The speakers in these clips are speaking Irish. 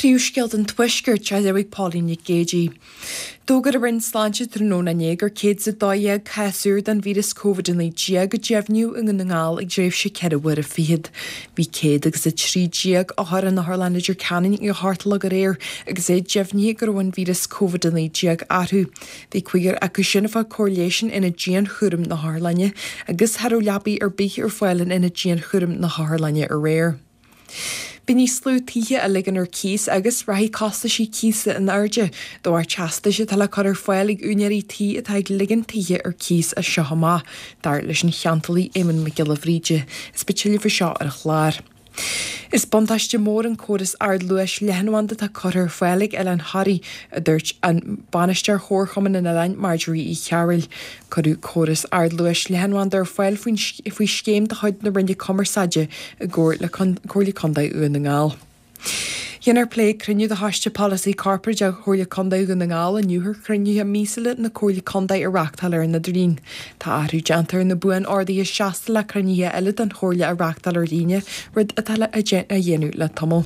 Príúsgeld an tuisgurt a Eric Pauline Gagey. Dógar a rin sláinte tróna négur céad sa dóiag chaasúr den vírus COVID in líag a jefniu in an ngáil ag dréibh sé ceadhar a fiad. Bhí céad agus a trí diag a thar an na Harlanidir canin i hartla go réir agus é jefni gur bhain vírus COVID in líag athú. Bhí cuigar acu sinna fá correlation ina dían churum na Harlanne agus harú leabaí ar bích ar fáilan ina dían churum na Harlanne ar réir. Bí ní slú títhe a ligan ar cís agus raí costa sí císa an airde, dó ar teasta sé tal chu ar fáil ag úneirí tí atá ag ligan títhe ar cís a seohamá, dar leis an cheantalí éman me gilahríide, is betíle fa seo ar a chláir. Is bontáiste mór an córas ard luis lehanhaanta tá chuir fáilig eile an Harí a dúirt an banistear chórchaman in Elaine Marjorie í Chearil. Corú córas ard luis lehanhaanta ar fáil faoi scéim de chuid na rinde commerceide a ggóir le cóirlaí condaid uan na ngáil. Dhéanar plé cruniú de haiste policy corporate a chóirla condaid uan na ngáil a nniuthar cruniú a mísala na cóirlaí condaid ireachtal ar na drín. Tá áthú deantar na buan ordaí is seasta le cruniú eile an chóirla ireachtal ar líne rud a tala a dhéanú le tomó.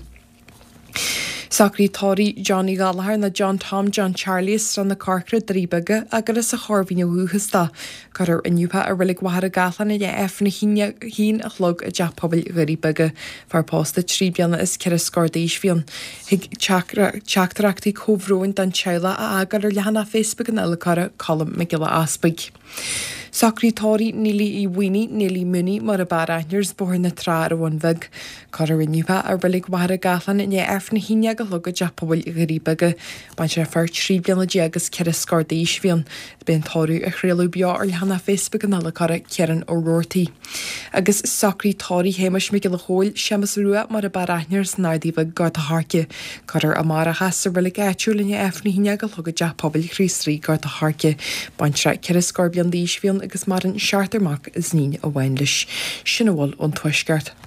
Secretary Johnny Gallagher na John Tom John Charlies ran na Corcra dríbaga agus a chorhíne úhastá, chuir inniupa a rilig wahar galan a efna hín a chlog a deappobil gríbaga far posta tríbianna is ceir scordéis fion. Hig teachtarachtaí cóhróin dan teile a agar ar lehanana Facebook an eile column me gile aspaig. Secretary Neely I Winnie Neely Mooney mar a baraigners born na tra ar bhain vig. Chuir inniupa a rilig wahar galan in efna híne go log a deappobil gríbaga, ban sé far tríbianna agus ceir scordéis fion. Ben táú a chréalú beo ar lehanana Facebook an eile cearan ó Rorty. Agus Secretary héimeis me gile hóil seamas ruúa mar a baraigners náidíh gart a harce. Chuir amara has a rilig éitiúil in efna híne go log a deappobil chrísrí gart a harce. Ban sé ceir scorbian díis fion agus mar an seaartarach is ní a bhain leis. Sinna bhfuil an tuisgart.